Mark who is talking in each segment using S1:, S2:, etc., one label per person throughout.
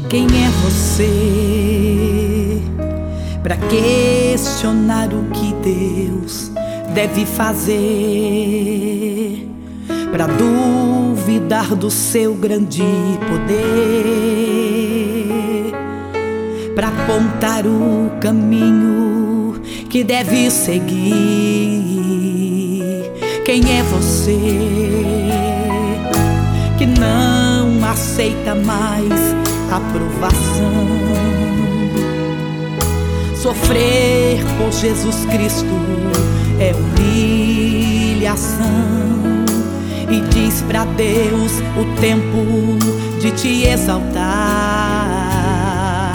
S1: Quem é você para questionar o que Deus deve fazer, para duvidar do seu grande poder, para apontar o caminho que deve seguir? Quem é você que não aceita mais aprovação? Sofrer por Jesus Cristo é humilhação, e diz pra Deus o tempo de te exaltar.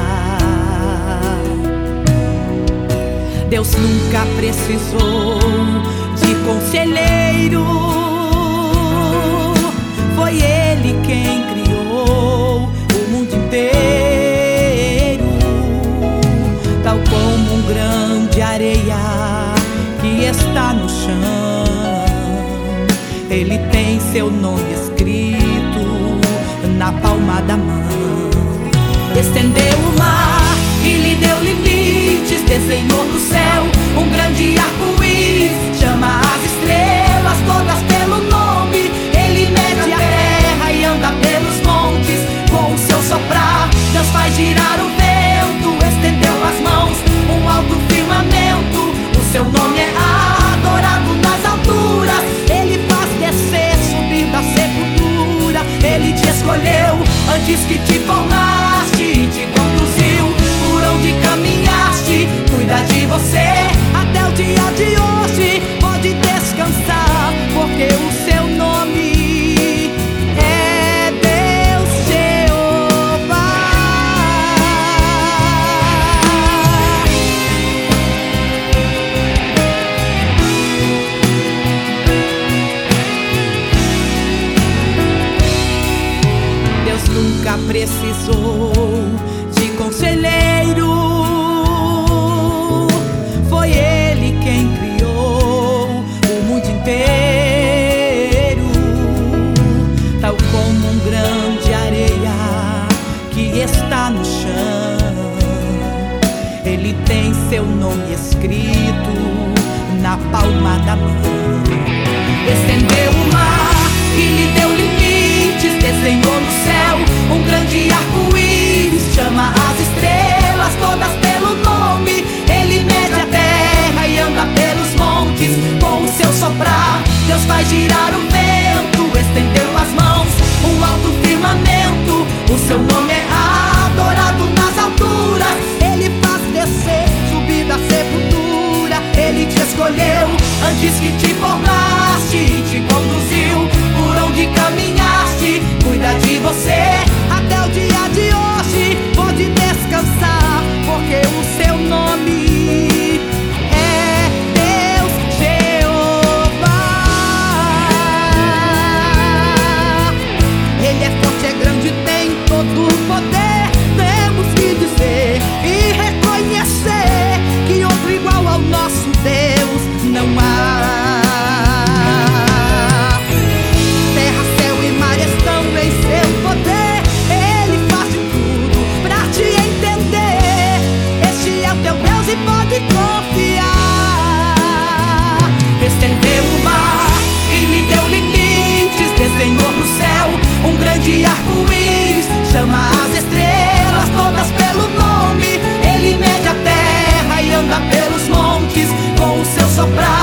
S1: Deus nunca precisou de conselheiro, foi Ele quem criou o mundo inteiro. Tal como um grão de areia que está no chão, Ele tem seu nome escrito na palma da mão. Estendeu o mar e lhe deu limites, desenhou no céu um grande arco-íris, chama as estrelas todas pelo nome. Ele mede a terra e anda pelos montes, com o seu soprar Deus faz girar o vento. Estendeu as mãos, um alto firmamento, o seu nome é adorado nas alturas. Ele faz descer, subir da sepultura. Ele te escolheu antes que te formaste e te conduziu por onde caminhaste. Cuida de você até o dia de hoje. Pode descansar, porque o seu nome é Deus Jeová. Deus nunca precisou de conselheiro, foi Ele quem criou o mundo inteiro. Tal como um grão de areia que está no chão, Ele tem seu nome escrito na palma da mão. Estendeu o mar e lhe deu limites, desenhou no céu um grande arco-íris, chama as estrelas todas pelo nome. Ele mede a terra e anda pelos montes, com o seu soprar Deus faz girar o vento. Estendeu as mãos, um alto firmamento, o seu nome é adorado nas alturas. Ele faz descer, subir da sepultura. Ele te escolheu antes que te formaste e te conduziu por onde caminhaste. Cuida de você até o dia de hoje. Pode descansar, porque o seu nome é Deus Jeová. Ele é forte, é grande, tem todo o poder. Temos que dizer e reconhecer que outro igual ao nosso Deus não há. Terra, céu e mar estão em seu poder. Ele faz de tudo pra te entender. Este é o teu Deus e pode confiar. Estendeu o mar e lhe deu limites, desenhou no céu um grande arco-íris, chama as estrelas todas pelo nome. Ele mede a terra e anda pelos montes, com o seu soprar